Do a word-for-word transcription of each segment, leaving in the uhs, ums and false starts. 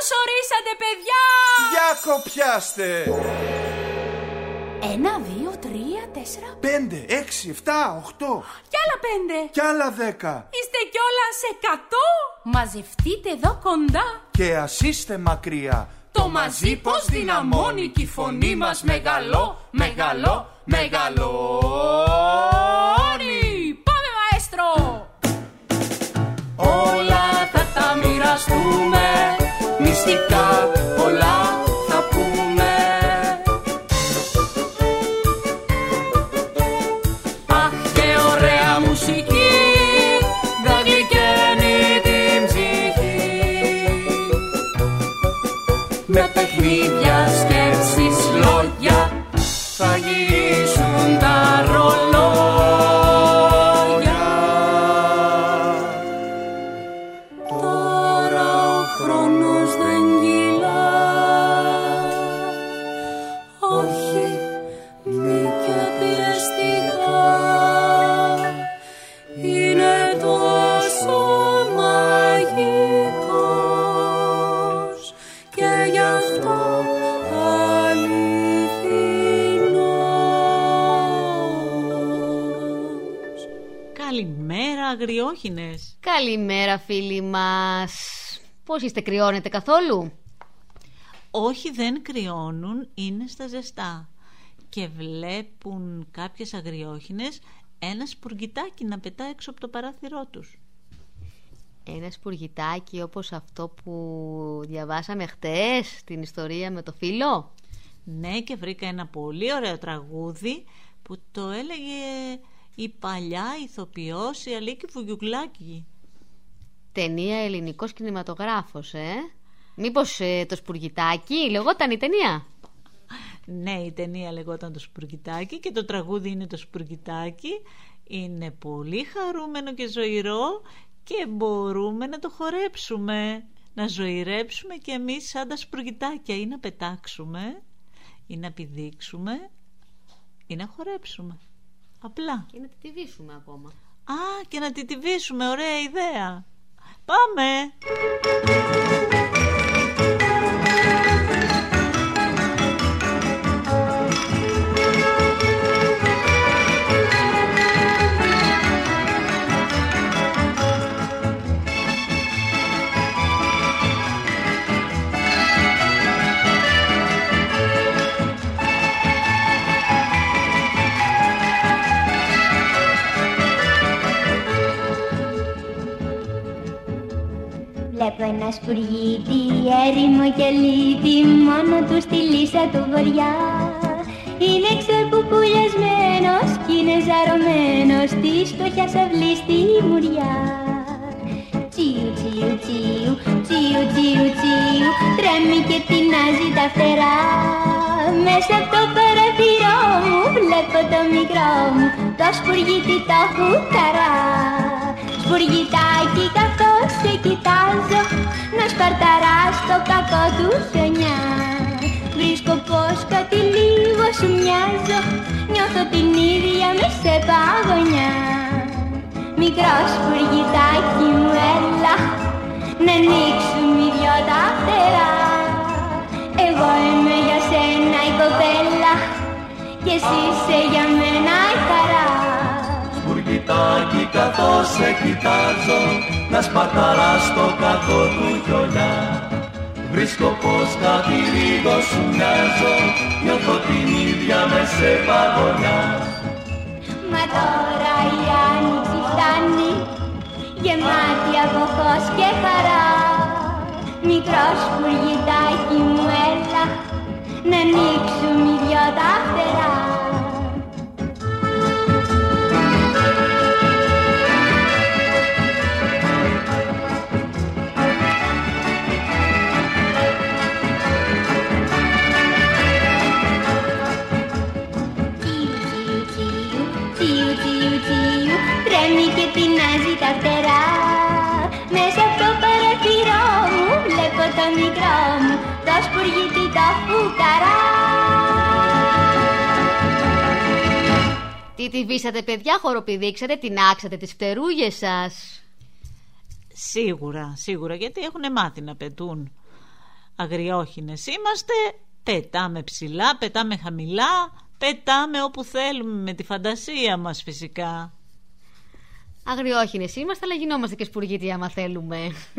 Καλώς ορίσατε, παιδιά! Για κοπιάστε! Ένα, δύο, τρία, τέσσερα... Πέντε, έξι, εφτά, οχτώ... Κι άλλα πέντε... Κι άλλα δέκα... Είστε κιόλας εκατό... Μαζευτείτε εδώ κοντά... Και ας είστε μακριά... Το μαζί πως δυναμώνει κι η φωνή μας μεγαλώ, μεγαλώ, μεγαλώνει. Πάμε, μαέστρο! Όλα θα τα μοιραστούμε, μυστικά πολλά θα πούμε. Αχ, και ωραία μουσική, θα γλυκαίνει την ψυχή. Με παιχνίδια, σκέψεις, λόγια, θα γυρίσουν τα ρολόγια. Τώρα ο χρόνος δεν κυλά, όχι μη και πιεστικά. Είναι τόσο μαγικός και γι' αυτό αληθινός. Καλημέρα, αγριόχινες. Καλημέρα, φίλοι μας. Πώς είστε, κρυώνετε καθόλου? Όχι, δεν κρυώνουν, είναι στα ζεστά. Και βλέπουν κάποιες αγριόχινες ένα σπουργητάκι να πετά έξω από το παράθυρό τους. Ένα σπουργητάκι όπως αυτό που διαβάσαμε χτες, την ιστορία με το φίλο. Ναι, και βρήκα ένα πολύ ωραίο τραγούδι που το έλεγε η παλιά ηθοποιός η Αλίκη Βουγιουκλάκη. Ταινία ελληνικός κινηματογράφος, ε? Μήπως ε, το σπουργητάκι λεγόταν η ταινία? Ναι, η ταινία λεγόταν το Σπουργητάκι και το τραγούδι είναι το Σπουργητάκι. Είναι πολύ χαρούμενο και ζωηρό και μπορούμε να το χορέψουμε. Να ζωηρέψουμε και εμείς σαν τα σπουργητάκια, ή να πετάξουμε ή να πηδήξουμε ή να χορέψουμε. Απλά. Και να τιτιβήσουμε ακόμα. Α, και να τιτιβήσουμε, ωραία ιδέα. Πάμε! Βλέπω ένα σπουργίτι, έρημο και λίτη, μόνο του στη λύσα του βοριά. Είναι ξεκουκουλιασμένος κι είναι ζαρωμένος στη φτωχιά σαυλή στη μουριά. Τσίου, τσίου, τσίου, τσίου, τσίου, τσίου, τρέμει και τεινάζει τα φτερά. Μέσα από το παραθυρό μου βλέπω το μικρό μου, το σπουργίτι το χουταρά. Σπουργητάκι καθώς σε κοιτάζω, να σπαρταράς το κακό του χιονιά. Βρίσκω πως κάτι λίγο σου μοιάζω, νιώθω την ίδια με σε παγωνιά. Μικρό σπουργητάκι μου έλα, να ανοίξουμε οι δυο τα φτερά. Εγώ είμαι για σένα η κοπέλα και εσύ είσαι για μένα η χαρά. Σπουργητάκι καθώς σε κοιτάζω, να σπαταράς το κακό του χιονιά. Βρίσκω πως κάτι λίγο σου μοιάζω, νιώθω την ίδια με σε παγωνιά. Μα τώρα η άνοιξη φτάνει, γεμάτη από φως και χαρά. Μικρό σπουργητάκι μου έλα, να ανοίξουμε οι δυο τα φτερά. Τρέμει και τεινάζει τα φτερά. Μέσα από το παραθυρό μου βλέπω το μικρό μου, το σπουργίτι το φουκαρά. Τι τη βήσατε, παιδιά, χοροπηδήξατε, τεινάξατε τις φτερούγες σας? Σίγουρα, σίγουρα, γιατί έχουν μάθει να πετούν. Αγριόχινες είμαστε, πετάμε ψηλά, πετάμε χαμηλά, πετάμε όπου θέλουμε με τη φαντασία μας φυσικά. Αγριόχινες είμαστε, αλλά γινόμαστε και σπουργίτοι άμα θέλουμε.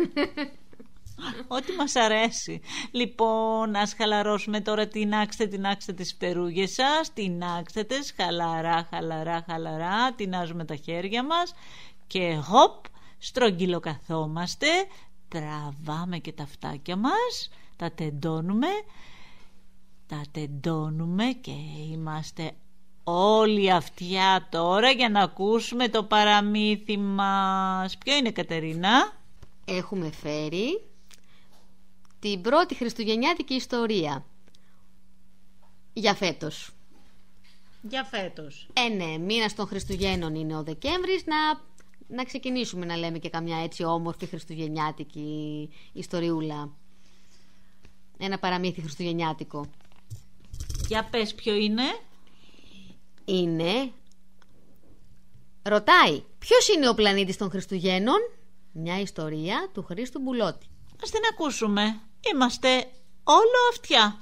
Ό,τι μας αρέσει. Λοιπόν, ας χαλαρώσουμε τώρα. Τινάξτε, τινάξτε τις φτερούγες σας. Τινάξτε τις χαλαρά, χαλαρά, χαλαρά. Τινάζουμε τα χέρια μας και χοπ, στρογγυλοκαθόμαστε. Τραβάμε και τα αυτάκια μας. Τα τεντώνουμε. Τα τεντώνουμε και είμαστε όλοι αυτιά τώρα για να ακούσουμε το παραμύθι μας. Ποιο είναι, Κατερίνα? Έχουμε φέρει την πρώτη χριστουγεννιάτικη ιστορία για φέτος. Για φέτος. Ε, ναι, μήνας των Χριστουγέννων είναι ο Δεκέμβρης. Να, να ξεκινήσουμε να λέμε και καμιά έτσι όμορφη χριστουγεννιάτικη ιστοριούλα. Ένα παραμύθι χριστουγεννιάτικο. Για πες, ποιο είναι? Είναι... Ρωτάει, ποιος είναι ο πλανήτης των Χριστουγέννων? Μια ιστορία του Χρήστου Μπουλώτη. Ας την ακούσουμε. Είμαστε όλο αυτιά.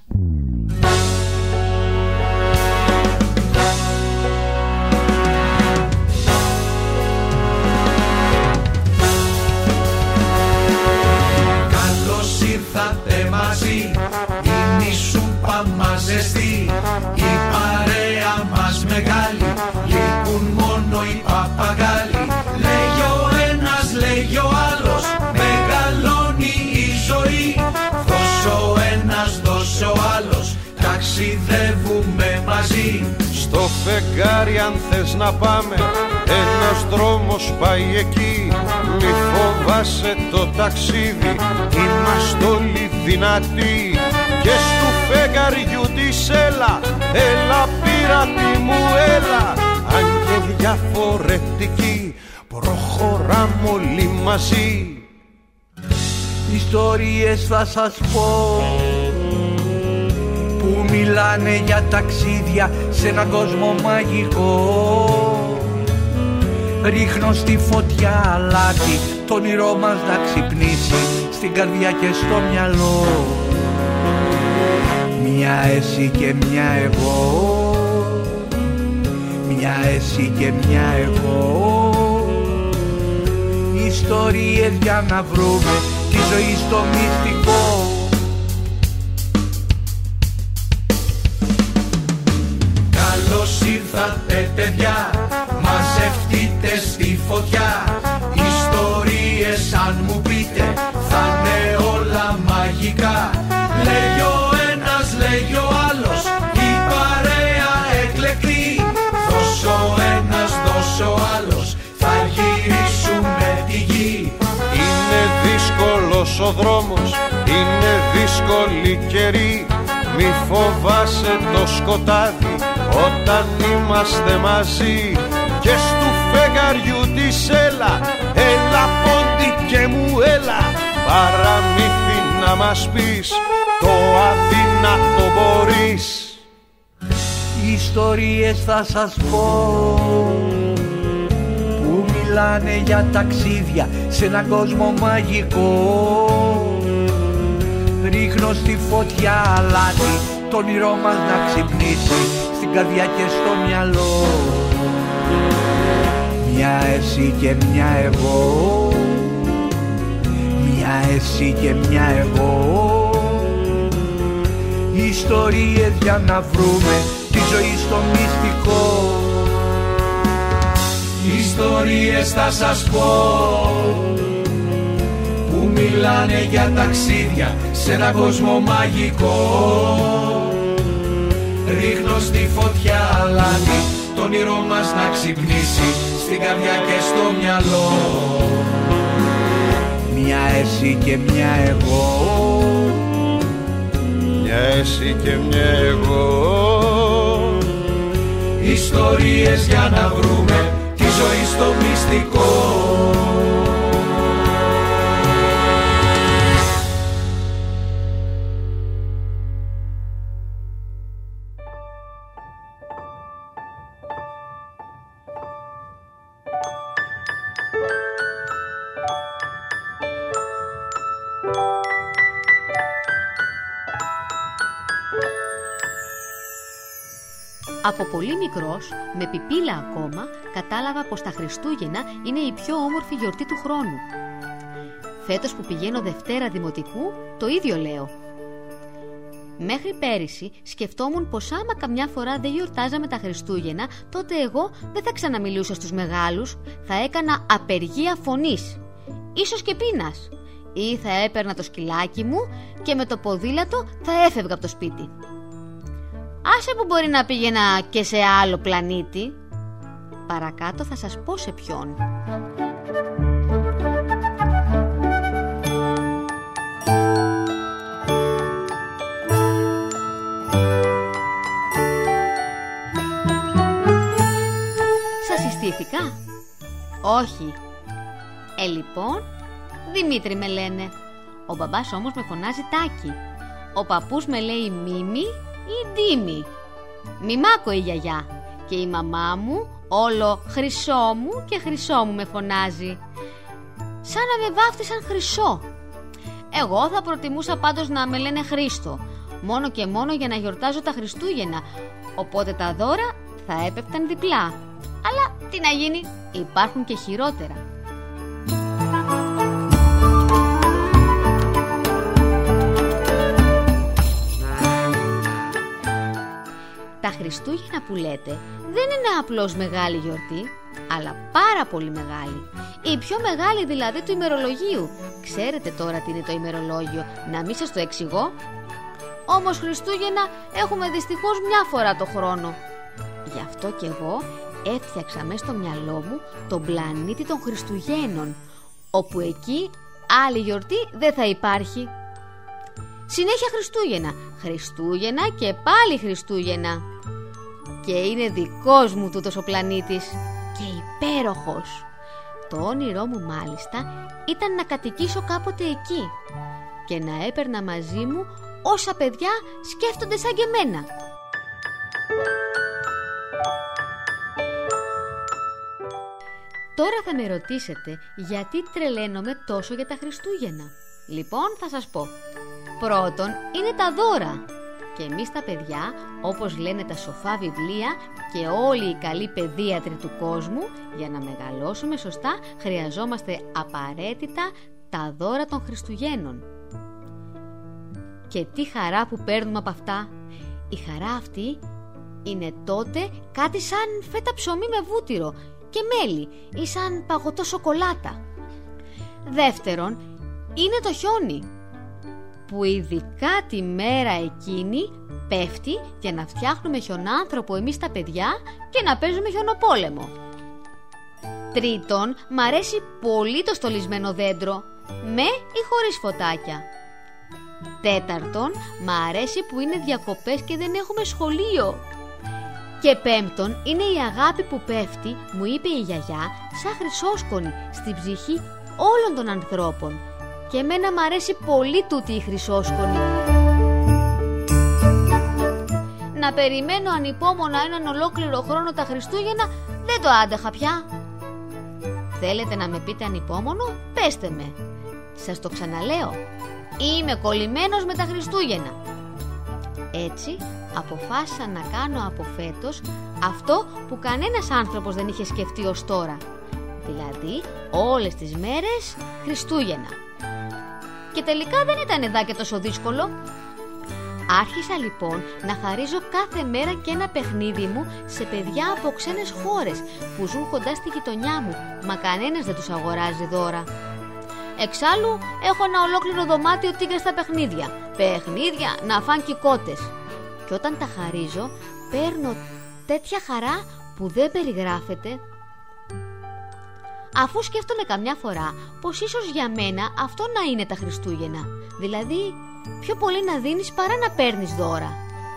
Καλώς ήρθατε μαζί, είναι η σούπα μας ζεστή, η παρέα μας μεγάλη, λείπουν μόνο οι παπαγάλοι. Λέγει ο ένας, λέγει ο άλλος, μεγαλώνει η ζωή. Δώσε ο ένας, δώσε ο άλλος, ταξιδεύουμε μαζί. Στο φεγγάρι αν θες να πάμε, ένας δρόμος πάει εκεί. Μη φοβάσαι το ταξίδι, είμαστε όλοι δυνατοί. Και στου φεγγαριού της έλα, έλα πειρατή μου έλα. Αν και διαφορετικοί, προχωράμε όλοι μαζί. Ιστορίες θα σας πω που μιλάνε για ταξίδια σε έναν κόσμο μαγικό. Ρίχνω στη φωτιά αλάτι, το όνειρό μας να ξυπνήσει στην καρδιά και στο μυαλό. Μια εσύ και μια εγώ, μια εσύ και μια εγώ. Ιστορίες για να βρούμε τη ζωή στο μυστικό. Καλώς ήρθατε παιδιά, μαζευτείτε στη φωτιά. Ιστορίες αν μου πείτε θα είναι όλα μαγικά. Λέγει ο ένας, λέγει ο άλλος, η παρέα εκλεκτή. Δώσε ο ένας, δώσε ο άλλος, θα γυρίσουμε τη γη. Είναι δύσκολος ο δρόμος, είναι δύσκολη καιρή. Μη φοβάσαι το σκοτάδι όταν είμαστε μαζί. Και στου φεγγαριού της έλα, έλα πόντι και μου έλα. Παραμύθι να μας πεις, το αδύνατο μπορείς. Ιστορίες θα σας πω που μιλάνε για ταξίδια σε έναν κόσμο μαγικό. Ρίχνω στη φωτιά αλάτι, το όνειρό μας να ξυπνήσει στην καρδιά και στο μυαλό. Μια εσύ και μια εγώ, μια εσύ και μια εγώ. Ιστορίες για να βρούμε τη ζωή στο μυστικό. Ιστορίες θα σας πω που μιλάνε για ταξίδια σε έναν κόσμο μαγικό. Ρίχνω στη φωτιά αλάτι, το όνειρό μας να ξυπνήσει στην καρδιά και στο μυαλό. Μια εσύ και μια εγώ, μια εσύ και μια εγώ. Ιστορίες για να βρούμε τη ζωή στο μυστικό. Από πολύ μικρός, με πιπίλα ακόμα, κατάλαβα πως τα Χριστούγεννα είναι η πιο όμορφη γιορτή του χρόνου. Φέτος που πηγαίνω Δευτέρα Δημοτικού, το ίδιο λέω. Μέχρι πέρυσι σκεφτόμουν πως άμα καμιά φορά δεν γιορτάζαμε τα Χριστούγεννα, τότε εγώ δεν θα ξαναμιλούσα στους μεγάλους, θα έκανα απεργία φωνής, ίσως και πείνας, ή θα έπαιρνα το σκυλάκι μου και με το ποδήλατο θα έφευγα από το σπίτι. Άσε που μπορεί να πήγαινα και σε άλλο πλανήτη. Παρακάτω θα σας πω σε ποιον. Σας συστήθηκα? Όχι. Ε, λοιπόν, Δημήτρη με λένε. Ο μπαμπάς όμως με φωνάζει Τάκη. Ο παππούς με λέει Μίμη ή Ντίμη. Μιμάκο η γιαγιά. Και η μαμά μου όλο Χρυσό μου και Χρυσό μου με φωνάζει. Σαν να με βάφτισαν Χρυσό. Εγώ θα προτιμούσα πάντως να με λένε Χρήστο, μόνο και μόνο για να γιορτάζω τα Χριστούγεννα. Οπότε τα δώρα θα έπεφταν διπλά. Αλλά τι να γίνει, υπάρχουν και χειρότερα. Τα Χριστούγεννα που λέτε δεν είναι απλώς μεγάλη γιορτή, αλλά πάρα πολύ μεγάλη. Η πιο μεγάλη δηλαδή του ημερολογίου. Ξέρετε τώρα τι είναι το ημερολόγιο, να μην σας το εξηγώ? Όμως Χριστούγεννα έχουμε δυστυχώς μια φορά το χρόνο. Γι' αυτό κι εγώ έφτιαξα μέσα στο μυαλό μου τον πλανήτη των Χριστουγέννων, όπου εκεί άλλη γιορτή δεν θα υπάρχει. Συνέχεια Χριστούγεννα, Χριστούγεννα και πάλι Χριστούγεννα. Και είναι δικός μου τούτος ο πλανήτης και υπέροχος. Το όνειρό μου μάλιστα ήταν να κατοικήσω κάποτε εκεί και να έπαιρνα μαζί μου όσα παιδιά σκέφτονται σαν και εμένα. Τώρα θα με ρωτήσετε γιατί τρελαίνομαι τόσο για τα Χριστούγεννα. Λοιπόν, θα σας πω. Πρώτον, είναι τα δώρα. Και εμείς τα παιδιά, όπως λένε τα σοφά βιβλία και όλοι οι καλοί παιδίατροι του κόσμου, για να μεγαλώσουμε σωστά χρειαζόμαστε απαραίτητα τα δώρα των Χριστουγέννων. Και τι χαρά που παίρνουμε από αυτά. Η χαρά αυτή είναι τότε κάτι σαν φέτα ψωμί με βούτυρο και μέλι ή σαν παγωτό σοκολάτα. Δεύτερον, είναι το χιόνι, που ειδικά τη μέρα εκείνη πέφτει για να φτιάχνουμε χιονάνθρωπο εμείς τα παιδιά και να παίζουμε χιονοπόλεμο. Τρίτον, μ' αρέσει πολύ το στολισμένο δέντρο, με ή χωρίς φωτάκια. Τέταρτον, μ' αρέσει που είναι διακοπές και δεν έχουμε σχολείο. Και πέμπτον, είναι η αγάπη που πέφτει, μου είπε η γιαγιά, σαν χρυσόσκονη στην ψυχή όλων των ανθρώπων. Και εμένα μ' αρέσει πολύ τούτη η χρυσόσκονη. Να περιμένω ανυπόμονα έναν ολόκληρο χρόνο τα Χριστούγεννα δεν το άντεχα πια. Θέλετε να με πείτε ανυπόμονο? Πέστε με. Σας το ξαναλέω. Είμαι κολλημένος με τα Χριστούγεννα. Έτσι αποφάσισα να κάνω από φέτος αυτό που κανένας άνθρωπος δεν είχε σκεφτεί ως τώρα. Δηλαδή όλες τις μέρες Χριστούγεννα. Και τελικά δεν ήταν εδά και τόσο δύσκολο. Άρχισα λοιπόν να χαρίζω κάθε μέρα και ένα παιχνίδι μου σε παιδιά από ξένες χώρες που ζουν κοντά στη γειτονιά μου, μα κανένας δεν τους αγοράζει δώρα. Εξάλλου έχω ένα ολόκληρο δωμάτιο τίγκα στα παιχνίδια. Παιχνίδια να φάν και κότες. Και όταν τα χαρίζω παίρνω τέτοια χαρά που δεν περιγράφεται. Αφού σκέφτομαι καμιά φορά πως ίσως για μένα αυτό να είναι τα Χριστούγεννα. Δηλαδή πιο πολύ να δίνεις παρά να παίρνεις δώρα.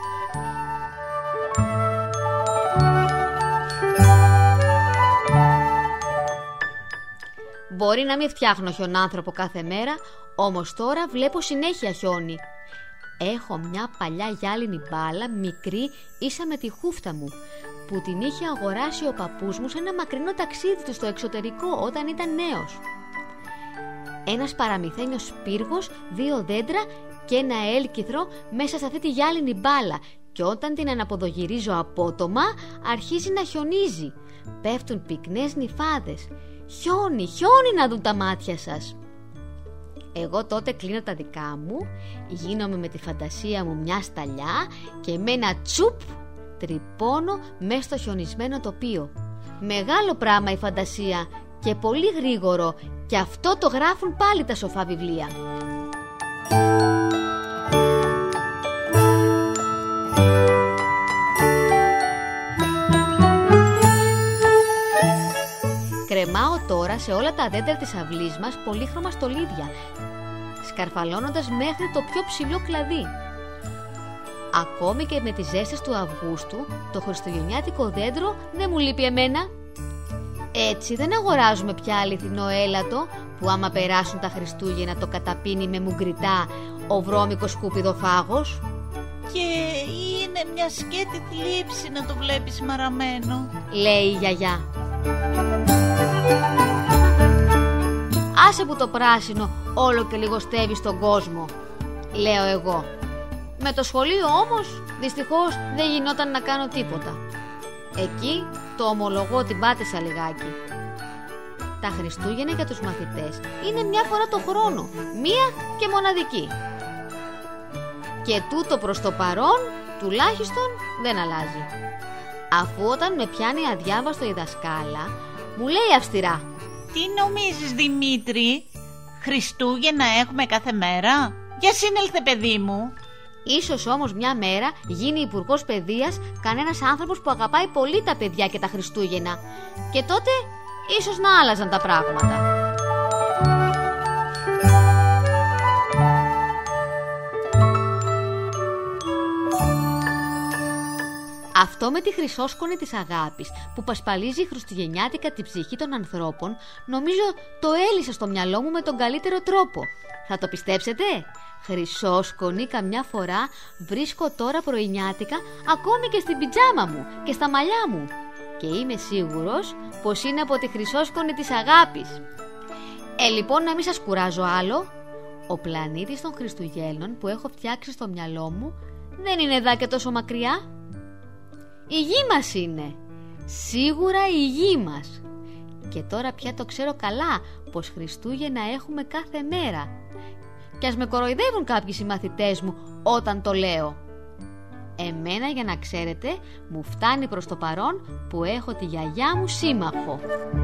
Μπορεί να μην φτιάχνω χιονάνθρωπο κάθε μέρα, όμως τώρα βλέπω συνέχεια χιόνι. Έχω μια παλιά γυάλινη μπάλα, μικρή, ίσα με τη χούφτα μου, που την είχε αγοράσει ο παππούς μου σε ένα μακρινό ταξίδι του στο εξωτερικό όταν ήταν νέος. Ένας παραμυθένιος πύργος, δύο δέντρα και ένα έλκυθρο μέσα σε αυτή τη γυάλινη μπάλα και όταν την αναποδογυρίζω απότομα αρχίζει να χιονίζει. Πέφτουν πυκνές νυφάδες. Χιόνι, χιόνι να δουν τα μάτια σας. Εγώ τότε κλείνω τα δικά μου, γίνομαι με τη φαντασία μου μια σταλιά και με ένα τσουπ τρυπώνω μέσα στο χιονισμένο τοπίο. Μεγάλο πράγμα η φαντασία και πολύ γρήγορο, και αυτό το γράφουν πάλι τα σοφά βιβλία. Κρεμάω τώρα σε όλα τα δέντρα της αυλής μας πολύχρωμα στολίδια, σκαρφαλώνοντας μέχρι το πιο ψηλό κλαδί. Ακόμη και με τις ζέστες του Αυγούστου, το χριστουγεννιάτικο δέντρο δεν μου λείπει εμένα. Έτσι δεν αγοράζουμε πια αληθινό έλατο που άμα περάσουν τα Χριστούγεννα το καταπίνει με μουγκριτά ο βρώμικος σκουπιδοφάγος. Και είναι μια σκέτη θλίψη να το βλέπεις μαραμένο, λέει η γιαγιά. Άσε που το πράσινο όλο και λιγοστεύει στον κόσμο, λέω εγώ. Με το σχολείο όμως δυστυχώς δεν γινόταν να κάνω τίποτα. Εκεί το ομολογώ ότι πάτησα λιγάκι. Τα Χριστούγεννα για τους μαθητές είναι μια φορά το χρόνο, μία και μοναδική. Και τούτο προς το παρόν τουλάχιστον δεν αλλάζει. Αφού όταν με πιάνει αδιάβαστο η δασκάλα μου λέει αυστηρά: Τι νομίζεις, Δημήτρη, Χριστούγεννα έχουμε κάθε μέρα? Για σύνελθε, παιδί μου. Ίσως όμως μια μέρα γίνει υπουργός παιδείας κανένας άνθρωπος που αγαπάει πολύ τα παιδιά και τα Χριστούγεννα, και τότε ίσως να άλλαζαν τα πράγματα. Αυτό με τη χρυσόσκονη της αγάπης που πασπαλίζει χριστουγεννιάτικα την ψυχή των ανθρώπων, νομίζω το έλυσα στο μυαλό μου με τον καλύτερο τρόπο. Θα το πιστέψετε? Χρυσόσκονη καμιά φορά βρίσκω τώρα πρωινιάτικα ακόμη και στην πιτζάμα μου και στα μαλλιά μου, και είμαι σίγουρος πως είναι από τη χρυσόσκονη της αγάπης. Ε, λοιπόν, να μην σας κουράζω άλλο. Ο πλανήτης των Χριστουγέννων που έχω φτιάξει στο μυαλό μου δεν είναι δά και τόσο μακριά. Η γη μας είναι, σίγουρα η γη μας. Και τώρα πια το ξέρω καλά πως Χριστούγεννα έχουμε κάθε μέρα. Κι ας με κοροϊδεύουν κάποιοι συμμαθητές μου όταν το λέω. Εμένα, για να ξέρετε, μου φτάνει προς το παρόν που έχω τη γιαγιά μου σύμμαχο.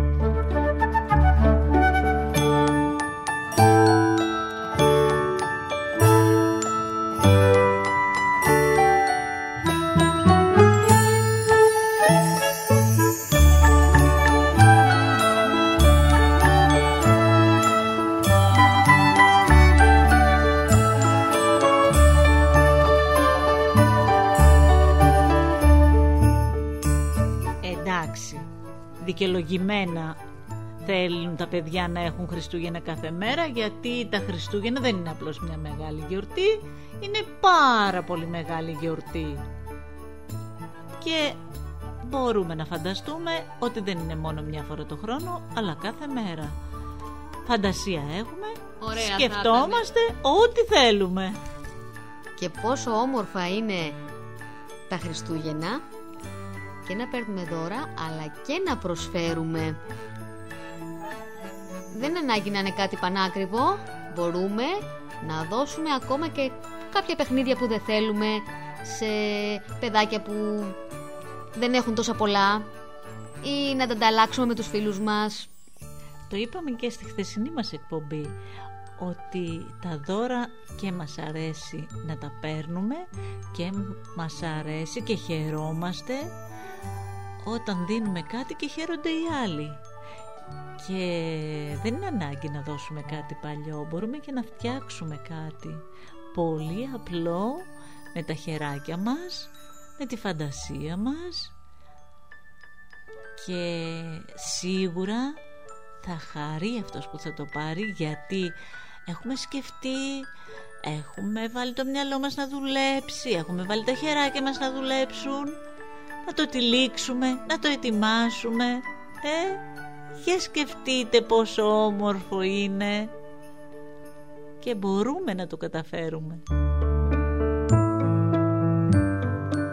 Δικαιολογημένα θέλουν τα παιδιά να έχουν Χριστούγεννα κάθε μέρα, γιατί τα Χριστούγεννα δεν είναι απλώς μια μεγάλη γιορτή, είναι πάρα πολύ μεγάλη γιορτή. Και μπορούμε να φανταστούμε ότι δεν είναι μόνο μια φορά το χρόνο, αλλά κάθε μέρα. Φαντασία έχουμε, ωραία, σκεφτόμαστε ό,τι θέλουμε. Και πόσο όμορφα είναι τα Χριστούγεννα, και να παίρνουμε δώρα αλλά και να προσφέρουμε. Δεν είναι ανάγκη να είναι κάτι πανάκριβο. Μπορούμε να δώσουμε ακόμα και κάποια παιχνίδια που δεν θέλουμε σε παιδάκια που δεν έχουν τόσα πολλά, ή να τα ανταλλάξουμε με τους φίλους μας. Το είπαμε και στη χθεσινή μας εκπομπή, ότι τα δώρα και μας αρέσει να τα παίρνουμε και μας αρέσει και χαιρόμαστε όταν δίνουμε κάτι και χαίρονται οι άλλοι. Και δεν είναι ανάγκη να δώσουμε κάτι παλιό, μπορούμε και να φτιάξουμε κάτι πολύ απλό με τα χεράκια μας, με τη φαντασία μας, και σίγουρα θα χαρεί αυτός που θα το πάρει, γιατί έχουμε σκεφτεί, έχουμε βάλει το μυαλό μας να δουλέψει, έχουμε βάλει τα χεράκια μας να δουλέψουν, να το τυλίξουμε, να το ετοιμάσουμε. Ε, για σκεφτείτε πόσο όμορφο είναι, και μπορούμε να το καταφέρουμε.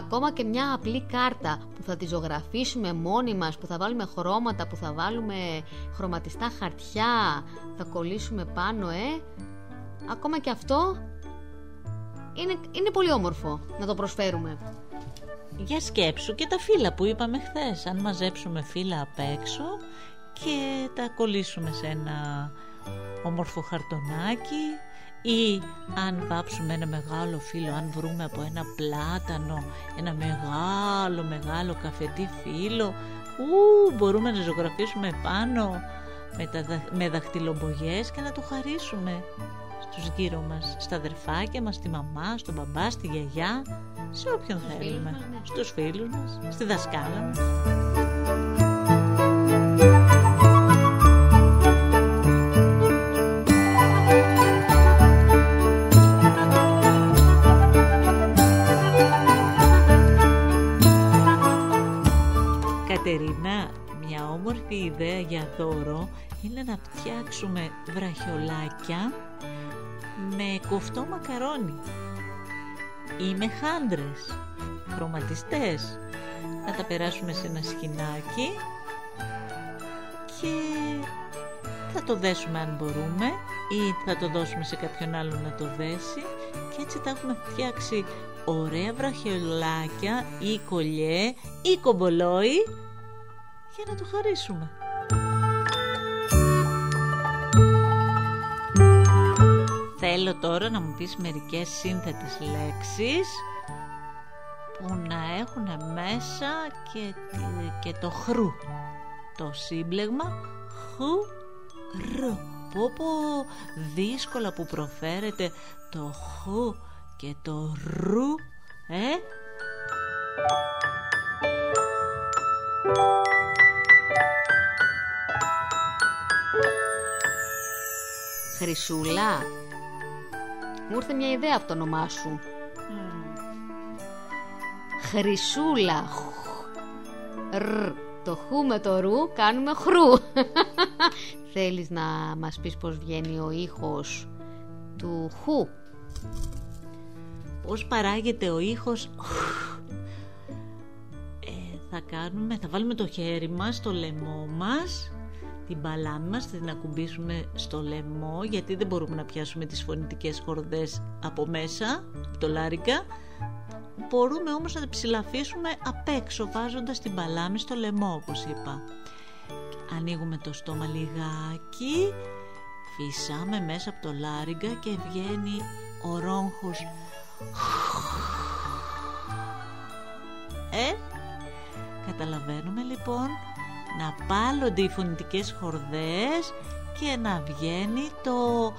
ακόμα και μια απλή κάρτα που θα τη ζωγραφίσουμε μόνοι μας, που θα βάλουμε χρώματα, που θα βάλουμε χρωματιστά χαρτιά, θα κολλήσουμε πάνω, ε, ακόμα και αυτό είναι, είναι πολύ όμορφο να το προσφέρουμε. Για σκέψου και τα φύλλα που είπαμε χθες. Αν μαζέψουμε φύλλα απ' έξω και τα κολλήσουμε σε ένα όμορφο χαρτονάκι, ή αν βάψουμε ένα μεγάλο φύλλο, αν βρούμε από ένα πλάτανο ένα μεγάλο μεγάλο καφετί φύλλο, ου, μπορούμε να ζωγραφίσουμε πάνω με, τα, με δαχτυλομπογιές και να το χαρίσουμε στους γύρω μας, στα αδερφάκια μας, στη μαμά, στον μπαμπά, στη γιαγιά, σε όποιον στους θέλουμε, φίλους μας, ναι. Στους φίλους μας, στη δασκάλα μας. Κατερίνα, μια όμορφη ιδέα για δώρο είναι να φτιάξουμε βραχιολάκια με κοφτό μακαρόνι ή με χάντρες, χρωματιστές. Να τα περάσουμε σε ένα σκηνάκι και θα το δέσουμε αν μπορούμε, ή θα το δώσουμε σε κάποιον άλλο να το δέσει, και έτσι θα έχουμε φτιάξει ωραία βραχιολάκια ή κολλιέ ή κομπολόι για να το χαρίσουμε. Θέλω τώρα να μου πεις μερικές σύνθετες λέξεις που να έχουν μέσα και, και το χρου, το σύμπλεγμα χου ρ. Πω πω, δύσκολα που προφέρεται το χου και το ρου, ε? Χρυσούλα, μου ήρθε μια ιδέα από το όνομά σου. Mm. Χρυσούλα. Ρ. Το χου με το ρου κάνουμε χρου. Θέλεις να μας πεις πώς βγαίνει ο ήχος του χου? Πώς παράγεται ο ήχος? Ε, θα κάνουμε, θα βάλουμε το χέρι μας στο λαιμό μας, την παλάμη μας θα την ακουμπήσουμε στο λαιμό, γιατί δεν μπορούμε να πιάσουμε τις φωνητικές χορδές από μέσα, από το λάρικα. Μπορούμε όμως να τα ψηλαφίσουμε απ' έξω, βάζοντας την παλάμη στο λαιμό, όπως είπα. Ανοίγουμε το στόμα λιγάκι, φυσάμε μέσα από το λάριγκα και βγαίνει ο ρόγχος. Ε, καταλαβαίνουμε λοιπόν να πάλλονται οι φωνητικές χορδές και να βγαίνει το...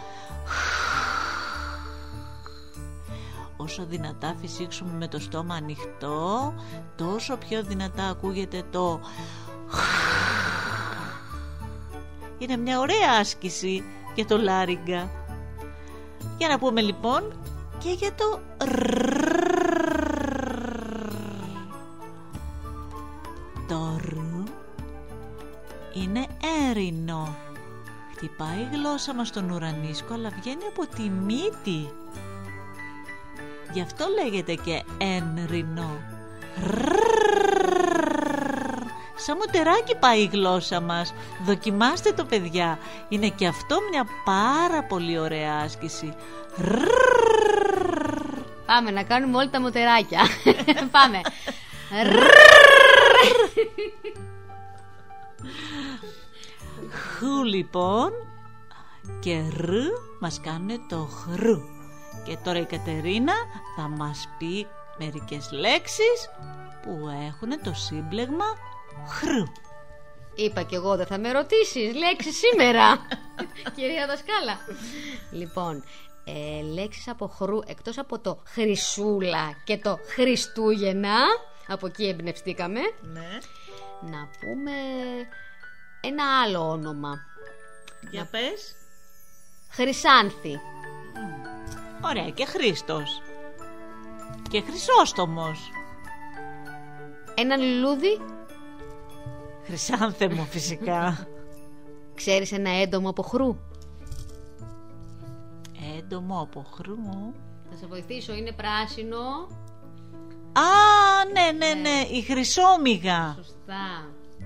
Όσο δυνατά φυσήξουμε με το στόμα ανοιχτό, τόσο πιο δυνατά ακούγεται το... Είναι μια ωραία άσκηση για το λάριγκα. Για να πούμε λοιπόν και για το... Το ρ είναι έρινο. Χτυπάει η γλώσσα μας στον ουρανίσκο, αλλά βγαίνει από τη μύτη. Γι' αυτό λέγεται και ένρινο. Σαν μουτεράκι πάει η γλώσσα μας. Δοκιμάστε το, παιδιά. Είναι και αυτό μια πάρα πολύ ωραία άσκηση. Πάμε να κάνουμε όλα τα μουτεράκια. Πάμε. Χου λοιπόν και ρ μας κάνουν το χρου. Και τώρα η Κατερίνα θα μας πει μερικές λέξεις που έχουν το σύμπλεγμα χρου. Είπα κι εγώ δεν θα με ρωτήσεις λέξεις σήμερα. Κυρία δασκάλα. Λοιπόν, ε, λέξεις από χρου, εκτός από το Χρυσούλα και το Χριστούγεννα, από εκεί εμπνευστήκαμε, ναι. Να πούμε ένα άλλο όνομα. Για να... πες. Χρυσάνθη. Ωραία, και Χρήστος. Και Χρυσόστομος. Ένα λουλούδι. Χρυσάνθεμο φυσικά. Ξέρεις ένα έντομο από χρου? Έντομο από χρου. Θα σε βοηθήσω, είναι πράσινο. Α, ναι, ναι, ναι, η Χρυσόμυγα. Σωστά.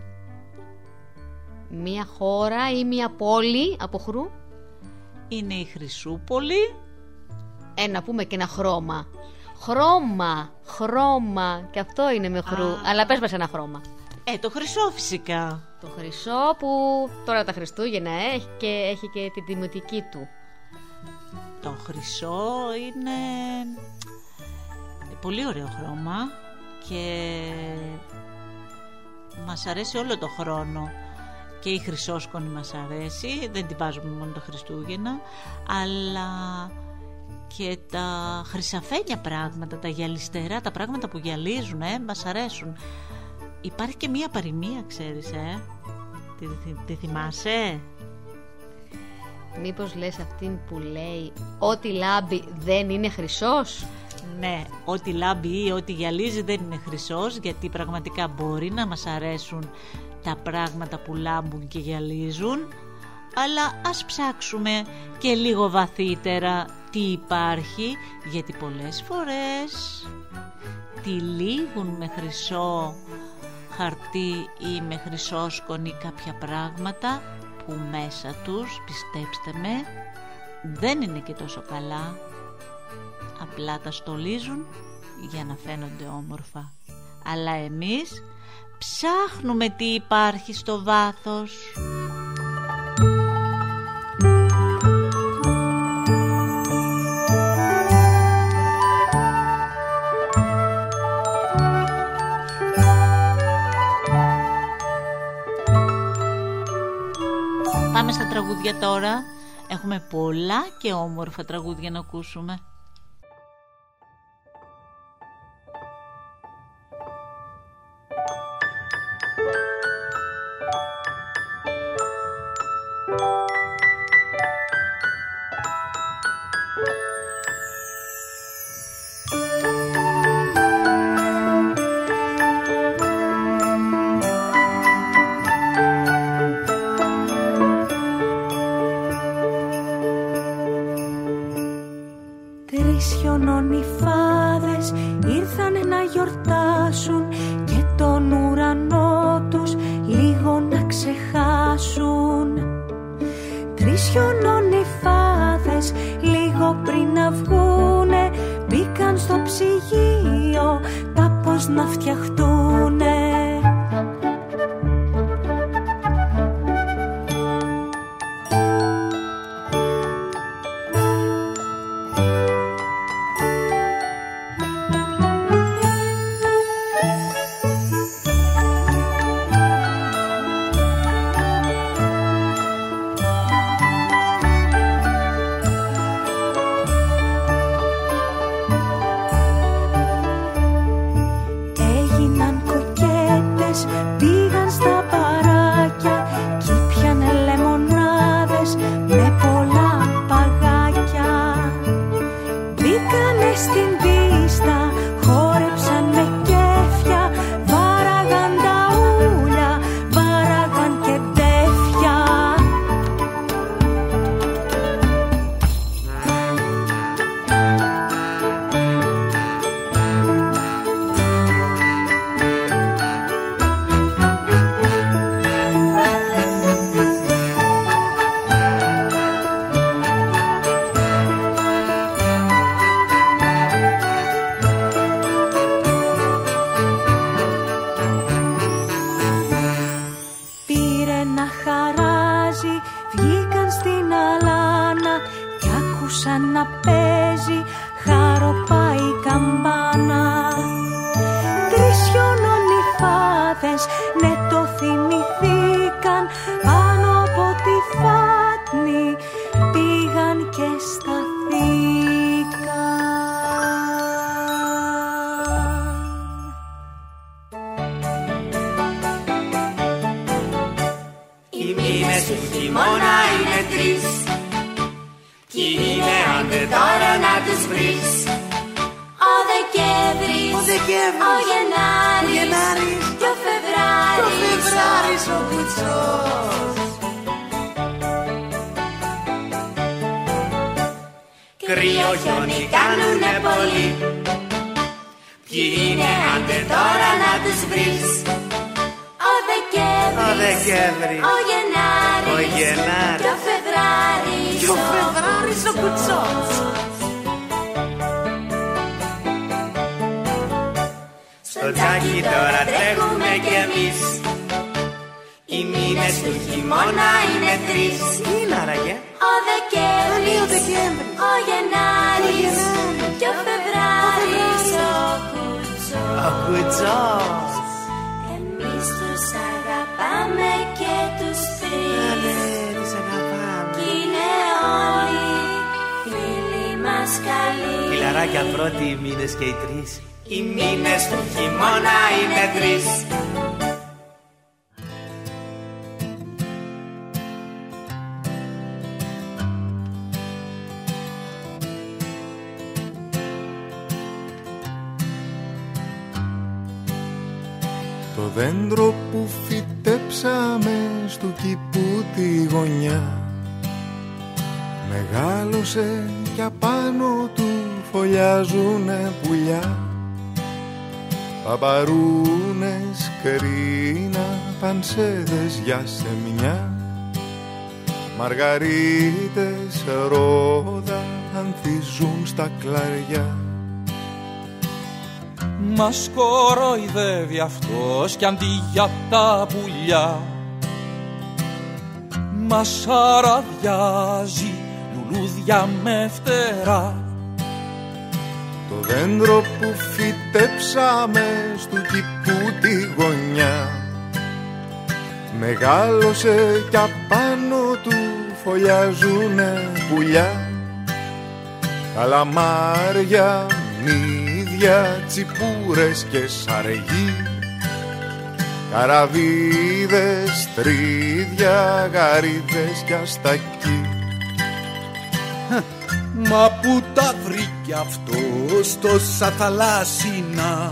Μία χώρα ή μία πόλη από χρου. Είναι η Χρυσούπολη. Ε, να πούμε και ένα χρώμα. Χρώμα, χρώμα. Και αυτό είναι με χρου. Α. Αλλά πες μας ένα χρώμα. Ε, το χρυσό φυσικά. Το χρυσό που τώρα τα Χριστούγεννα έχει και, έχει και την τιμητική του. Το χρυσό είναι πολύ ωραίο χρώμα και μας αρέσει όλο το χρόνο. Και η χρυσόσκονη μας αρέσει, δεν την βάζουμε μόνο τα Χριστούγεννα, αλλά και τα χρυσαφένια πράγματα, τα γυαλιστερά, τα πράγματα που γυαλίζουν, ε, μας αρέσουν. Υπάρχει και μία παροιμία, ξέρεις, ε? Τη, τη, τη θυμάσαι? Μήπως λες αυτήν που λέει ό,τι λάμπει δεν είναι χρυσός? Ναι, ό,τι λάμπει ή ό,τι γυαλίζει δεν είναι χρυσός, γιατί πραγματικά μπορεί να μας αρέσουν τα πράγματα που λάμπουν και γυαλίζουν, αλλά ας ψάξουμε και λίγο βαθύτερα τι υπάρχει, γιατί πολλές φορές τυλίγουν με χρυσό χαρτί ή με χρυσόσκονη κάποια πράγματα που μέσα τους, πιστέψτε με, δεν είναι και τόσο καλά. Απλά τα στολίζουν για να φαίνονται όμορφα. Αλλά εμείς ψάχνουμε τι υπάρχει στο βάθος. Πάμε στα τραγούδια τώρα. Έχουμε πολλά και όμορφα τραγούδια να ακούσουμε. Τρεις χιονονυφάδες ήρθανε να γιορτάσουν και τον ουρανό τους λίγο να ξεχάσουν. Τρεις χιονονυφάδες λίγο πριν να βγούνε μπήκαν στο ψυγείο κάπως να φτιαχτούνε. Κι είναι άντε τώρα να τους βρεις. Ο Δεκέμβρης, Ο Δεκέμβρης, ο Γενάρης, ο Γενάρης, και ο Φεβράρης, Και ο Φεβράρης ο κουτσός. Στο τζάκι τώρα τρέχουμε κι εμείς. Οι μήνες του χειμώνα είναι τρεις. Τι είναι άραγε? Ο Δεκέμβρης, ο Γενάρης και ο Φεβράρης ο κουτσός. Ο κουτσός. Εμείς τους αγαπάμε και τους τρεις. Τους αγαπάμε. Κι είναι όλοι φίλοι μας καλοί. Φιλαράκια πρώτοι οι μήνες και οι τρεις. Οι μήνες του χειμώνα είναι τρεις. Το δέντρο που φυτέψαμε στου κήπου τη γωνιά μεγάλωσε κι απάνω του φωλιάζουνε πουλιά. Παπαρούνες, κρίνα, πανσέδες για σεμιά, μαργαρίτες, ρόδα ανθίζουν στα κλαριά. Μας κοροϊδεύει αυτός κι αντί για τα πουλιά μας αραδιάζει λουλούδια με φτερά. Το δέντρο που φυτέψαμε στου κήπου τη γωνιά μεγάλωσε κι απάνω του φωλιάζουνε πουλιά. Καλαμάρια, μύδια, τσιπούρες και σαργοί, καραβίδες, τρίδια, γαρίδες κι αστακοί. Μα που τα βρήκε αυτός τόσα θαλάσσινα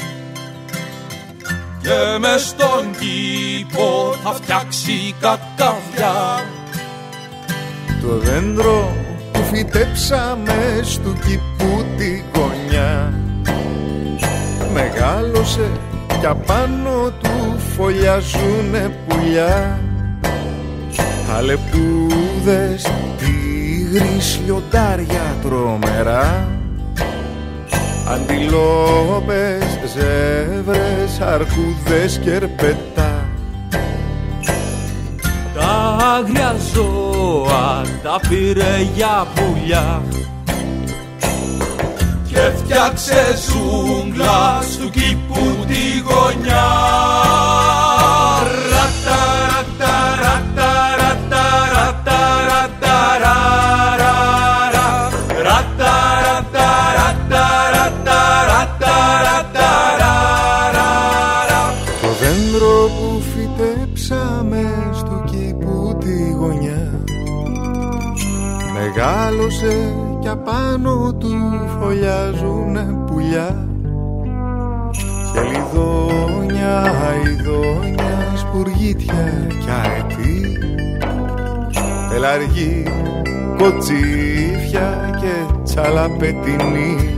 και μες στον κήπο θα φτιάξει κακαβιά. Το δέντρο που φυτέψαμε στου κήπου τη γωνιά μεγάλωσε κι απάνω του φωλιάζουνε πουλιά. Αλεπούδες, τίγρης, λιοντάρια τρομερά, αντιλόπες, ζεύρες, αρκούδες και ερπετά. Τα άγρια ζώα τα πήρε για πουλιά και φτιάξε ζούγκλα στου κήπου τη γωνιά. Ρατα, ρατα, ρατα, ρατα, ρατα, ρατα, ραρα, ρατα, ρατα, ρατα, ρατα, ρατα, ρατα, ραρα. Το δέντρο που φυτέψαμε στου κήπου τη γωνιά μεγάλωσε κι απάνω του φωλιάζουνε πουλιά. Χελιδόνια, αηδόνια, σπουργίτια κι αετή, πελαργή, κοτσίφια και τσαλαπετινή.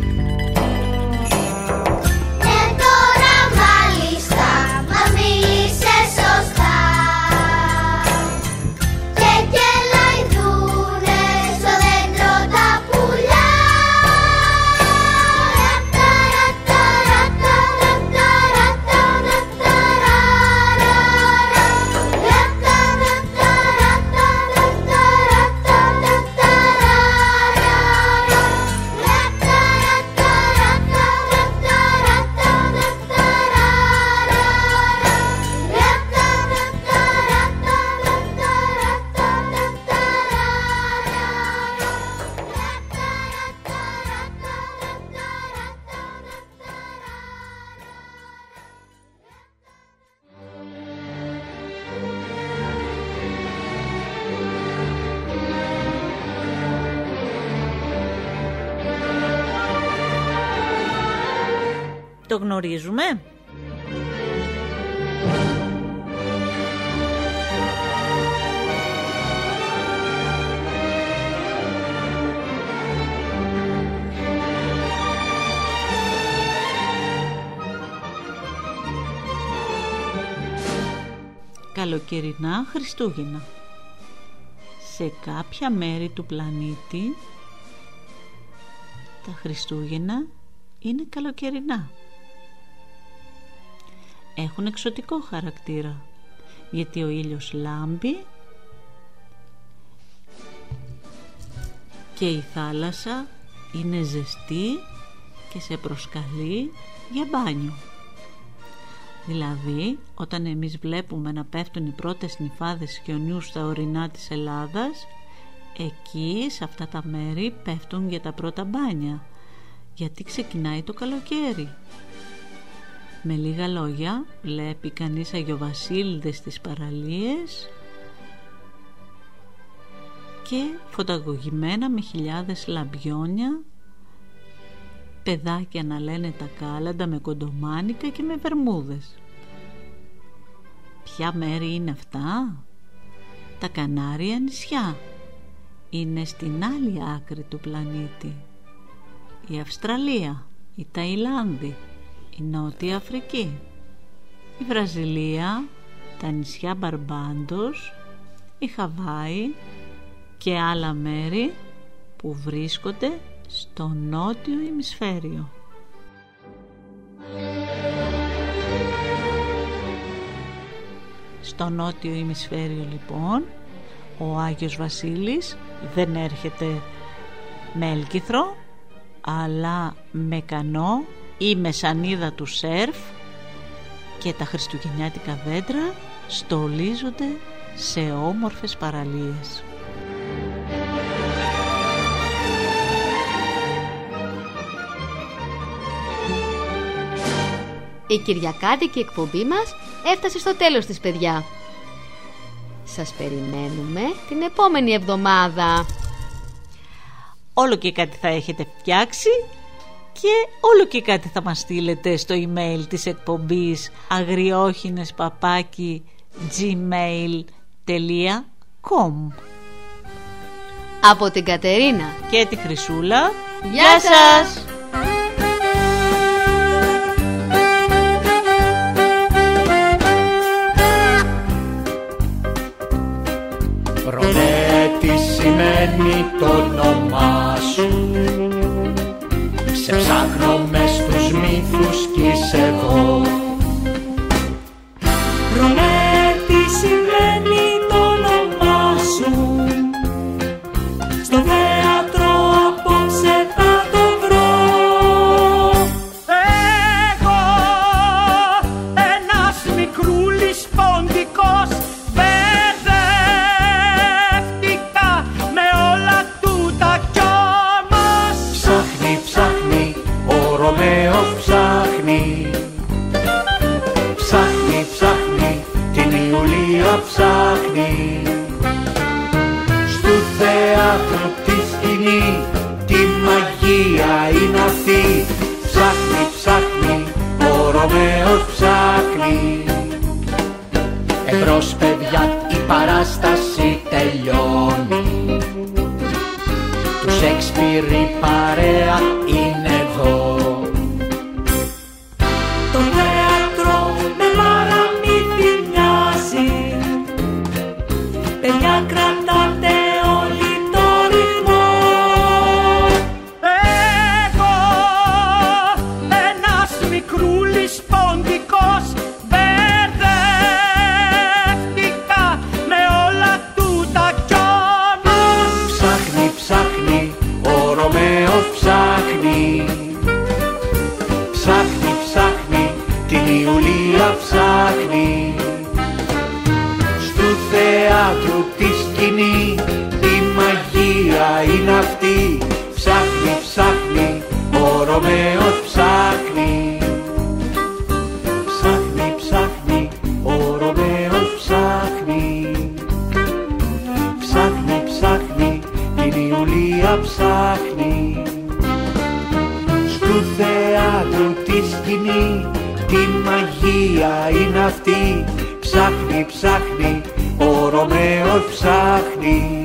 Το γνωρίζουμε? καλοκαιρινά Χριστούγεννα. Σε κάποια μέρη του πλανήτη τα Χριστούγεννα είναι καλοκαιρινά. Έχουν εξωτικό χαρακτήρα, γιατί ο ήλιος λάμπει και η θάλασσα είναι ζεστή και σε προσκαλεί για μπάνιο. Δηλαδή, όταν εμείς βλέπουμε να πέφτουν οι πρώτες νυφάδες χιονιού στα ορεινά της Ελλάδας, εκεί, σε αυτά τα μέρη, πέφτουν για τα πρώτα μπάνια, γιατί ξεκινάει το καλοκαίρι. Με λίγα λόγια, βλέπει κανείς αγιοβασίλειδες στις παραλίες και φωταγωγημένα με χιλιάδες λαμπιόνια, παιδάκια να λένε τα κάλαντα με κοντομάνικα και με βερμούδες. Ποια μέρη είναι αυτά? Τα Κανάρια νησιά. Είναι στην άλλη άκρη του πλανήτη. Η Αυστραλία, η Ταϊλάνδη, η Νότια Αφρική, η Βραζιλία, τα νησιά Μπαρμπάντος, η Χαβάη και άλλα μέρη που βρίσκονται στο νότιο ημισφαίριο. Στο νότιο ημισφαίριο λοιπόν ο Άγιος Βασίλης δεν έρχεται με έλκυθρο, αλλά με κανό ή με σανίδα του σερφ, και τα χριστουγεννιάτικα δέντρα στολίζονται σε όμορφες παραλίες. Η κυριακάτικη εκπομπή μας έφτασε στο τέλος της, παιδιά. Σας περιμένουμε την επόμενη εβδομάδα. Όλο και κάτι θα έχετε φτιάξει και όλο και κάτι θα μας στείλετε στο email της εκπομπής αγριόχινες παπάκι gmail τελεία com. Από την Κατερίνα και τη Χρυσούλα, γεια σας! Προνέ, τι σημαίνει το όνομά σου? Σε ψάχνω μες στους μύθους κι είσαι εδώ. Προνέ, τι σημαίνει το όνομά σου? Στο θέατρο απόψε θα το βρω. Εγώ, ένας μικρούλης ποντικός, μπερδεύτηκα με όλα τούτα κι όμως Ψάχνει, ψάχνει, ο Ρωμαίο ψάχνει. Ψάχνει, ψάχνει, την Ιουλία ψάχνει. Στου θέατρου τη σκηνή, τη μαγεία είναι αυτή. Ψάχνει, ψάχνει, ο Ρωμαίος ψάχνει. Εμπρός παιδιά, η παράσταση τελειώνει. Του Σέξπιρ η παρέα είναι εδώ. Το θέατρο με παραμύθι μοιάζει. Παιδιά, κρατάτε όλοι το ρυθμό. Εγώ, ένας μικρούλης ποντικός, μπερδεύτηκα με όλα τούτα κι όμως Ψάχνει, ψάχνει, ο Ρωμαίος ψάχνει. Ψάχνει, ψάχνει, την Ιουλία ψάχνει. Στου θέατρου τη σκηνή, τη μαγεία είναι αυτή. Ψάχνει, ψάχνει, ο Ρωμαίος ψάχνει. Ψάχνει, ψάχνει, ο Ρωμαίος ψάχνει. Ψάχνει, ψάχνει, την Ιουλία ψάχνει. Στου θέατρου τη σκηνή, τη μαγεία είναι αυτή. Ψάχνει, ψάχνει, ο Ρωμαίος ψάχνει.